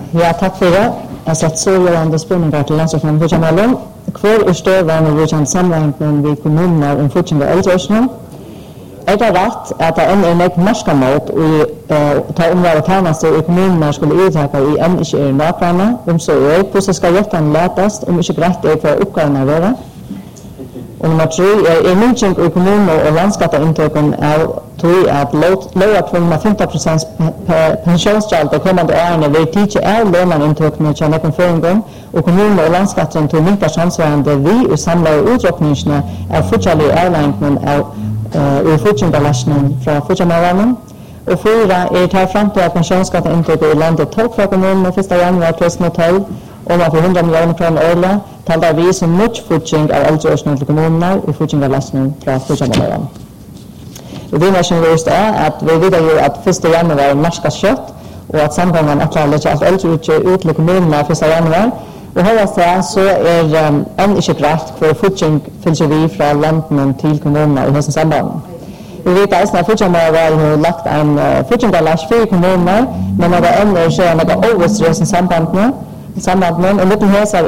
Ja, tack för det. Jag satt så gärna spänningar till landslagsmannen för Jamalon. Kvar större vi kan sammanhängen vid kommunerna om fortsatta äldreårsna. Är det rätt att det är en marskamot och ta området tjänster i kommunerna skulle uttaka i en inte är nakvarna om så är på så ska jättan lätas om inte rätt är för uppgåvorna vara. Och nummer 3 är minskning i kommuner och landskapsintäkten är tror att lower 15% pensionsstall det kommande åren vid teacher är löneintrycken och tjänar konferensen och kommuner och landskapen till minska chansvarande vi och samlade utdrukningarna är fortsatt airline och fortsatta lastningen från fortsatta och 4 är tar fram till att pensionsskatteintrycket i landet tog från kommunen 1 januari 2012 och man får 100 miljoner kronor årligen talar vi som mycket fortsatt av äldreårsna till kommunerna och fortsatta lastningen från fortsatta och det som vi just är att vi vet ju att 1 januari marska kött och att samgången att klara att äldreårsna ut till kommunerna 1 januari och här så är en inte rätt för fortsatt följer vi från landen till kommunerna i höstens samband. Vi vet att när fortsatt har lagt en fortsatt last för kommunerna men när det ändå så är några överstress i samband med och lite här så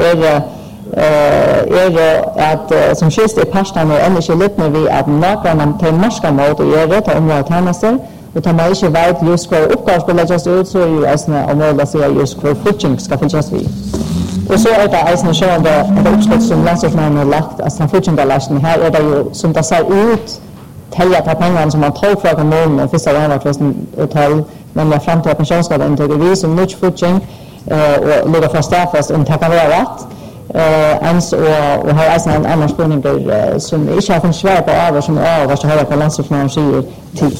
är det att som skilst är pastan och ändå så lite vi att nakarna till marska mot och göra ta området tjänster och ta mig inte vet just för uppgåvor skulle läggas ut så är ju alltså området så just för fortsatt ska fyllas vid. Och så är det alltså så att det uppskott som landslagsmannen har lagt att han fortsätter lasten här är det ju som det ser ut tälja på pengarna som man tar från kommunen och 1 januari 2012 men jag fram till pensionsskatten inte vi som mycket fortsätter och lägger för staffas om det kan vara rätt ens och har alltså en annan spänning som inte har en svär på över som är vad så höra på landslagsmannen säger till